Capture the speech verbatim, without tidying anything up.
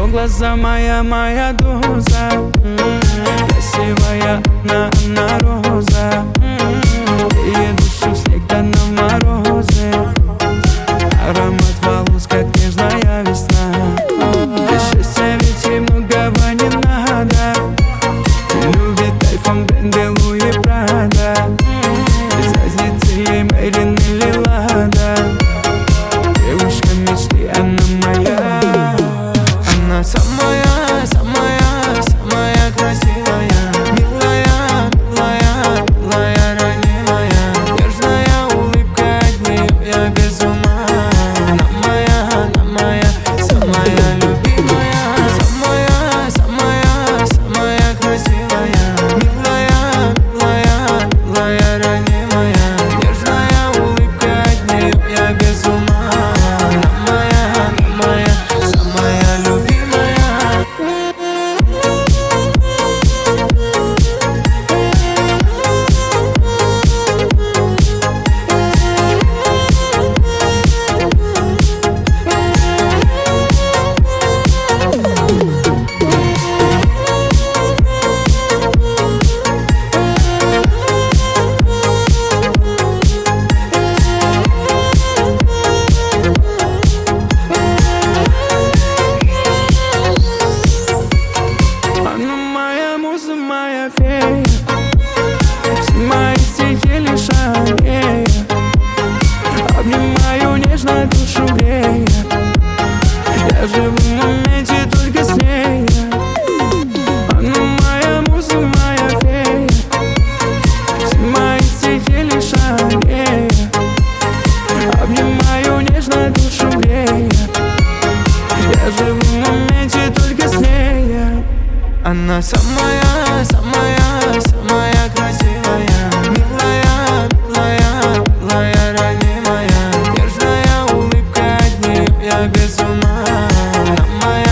глаза моя, моя доза. Красивая она, она роза. Ее душу всегда на морозе. Аромат волос, как нежная весна. Для счастья ведь ей многого не надо. Любит айфон, бренды Луи Прада. Без разницы ей Мэрин или Лада. Девушка мечты, она моя. Она самая, самая, самая красивая. Милая, милая, милая, ранимая. Нежная улыбка, от нее я без ума. Она моя, она моя, самая любимая. Самая, самая, самая красивая. Милая, милая, милая, ранимая. Нежная улыбка, от нее я без ума. Она моя, она моя, самая любимая. Она моя муза, моя фея. Все мои стихи лишь о ней. Обнимаю нежно, душу грея. Я живу в моменте только с ней. Она моя муза, моя фея. Все мои стихи лишь о ней. Обнимаю нежно, душу грея. Я живу в моменте только с ней. Она самая, самая, самая красивая. Милая, милая, милая, ранимая. Нежная улыбка, от нее я без ума. Она моя.